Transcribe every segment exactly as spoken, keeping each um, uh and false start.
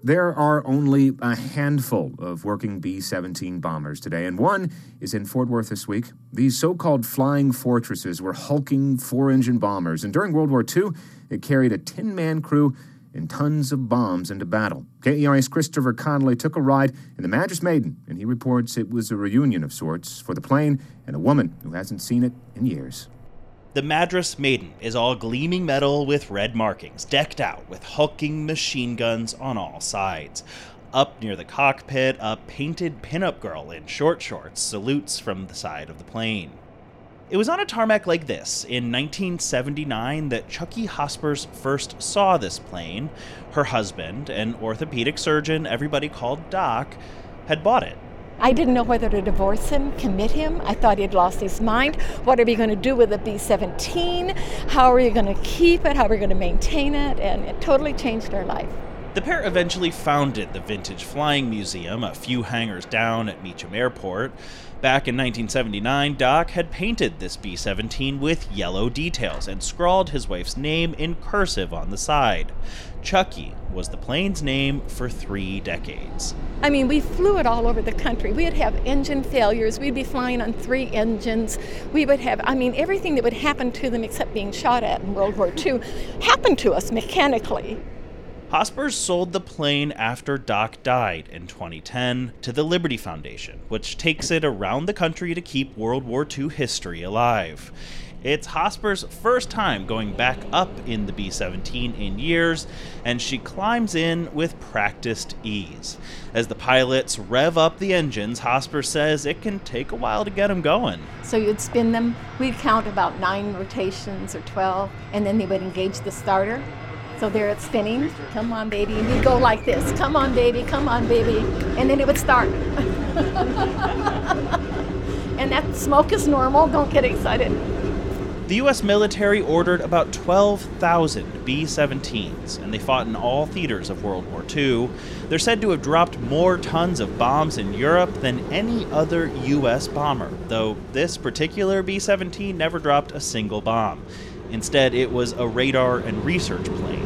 There are only a handful of working B seventeen bombers today, and one is in Fort Worth this week. These so-called flying fortresses were hulking four-engine bombers, and during World War Two, it carried a ten-man crew and tons of bombs into battle. K E R A's Christopher Connolly took a ride in the Madras Maiden, and he reports it was a reunion of sorts for the plane and a woman who hasn't seen it in years. The Madras Maiden is all gleaming metal with red markings, decked out with hulking machine guns on all sides. Up near the cockpit, a painted pinup girl in short shorts salutes from the side of the plane. It was on a tarmac like this in nineteen seventy-nine that Chucky Hospers first saw this plane. Her husband, an orthopedic surgeon everybody called Doc, had bought it. I didn't know whether to divorce him, commit him. I thought he'd lost his mind. What are we going to do with the B seventeen? How are you going to keep it? How are we going to maintain it? And it totally changed our life. The pair eventually founded the Vintage Flying Museum a few hangars down at Meacham Airport. Back in nineteen seventy-nine, Doc had painted this B seventeen with yellow details and scrawled his wife's name in cursive on the side. Chucky was the plane's name for three decades. I mean, we flew it all over the country. We'd have engine failures. We'd be flying on three engines. We would have, I mean, everything that would happen to them except being shot at in World War Two happened to us mechanically. Hospers sold the plane after Doc died in twenty ten to the Liberty Foundation, which takes it around the country to keep World War Two history alive. It's Hospers' first time going back up in the B seventeen in years, and she climbs in with practiced ease. As the pilots rev up the engines, Hosper says it can take a while to get them going. So you'd spin them, we'd count about nine rotations or twelve, and then they would engage the starter. So there it's spinning, come on baby, and you'd go like this, come on baby, come on baby, and then it would start. And that smoke is normal, don't get excited. The U S military ordered about twelve thousand B seventeens, and they fought in all theaters of World War Two. They're said to have dropped more tons of bombs in Europe than any other U S bomber, though this particular B seventeen never dropped a single bomb. Instead, it was a radar and research plane.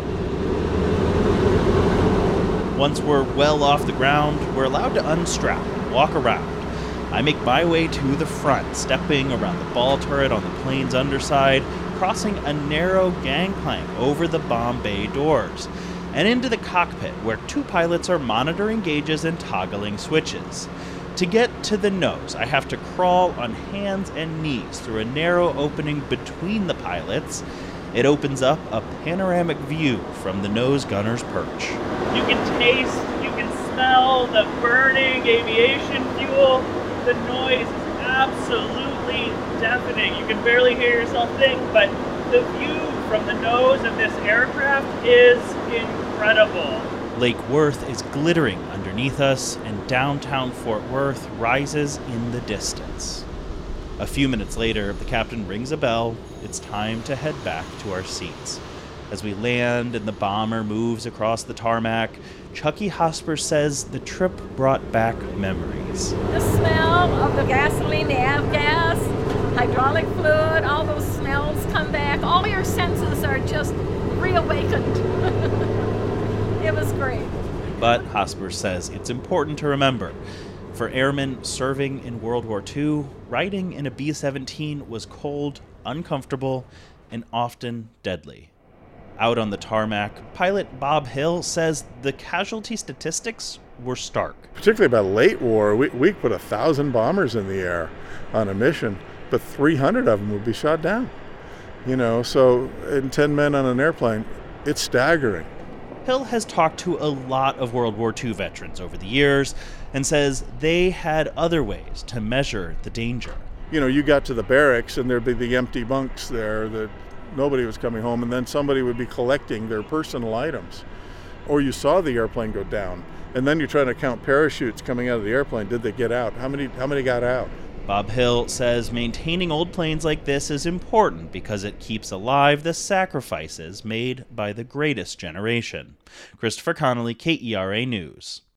Once we're well off the ground, we're allowed to unstrap and walk around. I make my way to the front, stepping around the ball turret on the plane's underside, crossing a narrow gangplank over the bomb bay doors, and into the cockpit where two pilots are monitoring gauges and toggling switches. To get to the nose, I have to crawl on hands and knees through a narrow opening between the pilots. It opens up a panoramic view from the nose gunner's perch. You can taste, you can smell the burning aviation fuel. The noise is absolutely deafening. You can barely hear yourself think, but the view from the nose of this aircraft is incredible. Lake Worth is glittering underneath us, and downtown Fort Worth rises in the distance. A few minutes later, the captain rings a bell. It's time to head back to our seats. As we land and the bomber moves across the tarmac, Chucky Hosper says the trip brought back memories. The smell of the gasoline, the avgas, hydraulic fluid, all those smells come back. All your senses are just reawakened. It was great. But Hosper says it's important to remember, for airmen serving in World War Two, riding in a B seventeen was cold, uncomfortable, and often deadly. Out on the tarmac, pilot Bob Hill says the casualty statistics were stark. Particularly by late war, we, we put a thousand bombers in the air on a mission, but three hundred of them would be shot down. You know, so in ten men on an airplane, it's staggering. Hill has talked to a lot of World War Two veterans over the years and says they had other ways to measure the danger. You know, you got to the barracks and there'd be the empty bunks there that nobody was coming home, and then somebody would be collecting their personal items. Or you saw the airplane go down, and then you're trying to count parachutes coming out of the airplane. Did they get out? How many, how many got out? Bob Hill says maintaining old planes like this is important because it keeps alive the sacrifices made by the greatest generation. Christopher Connolly, K E R A News.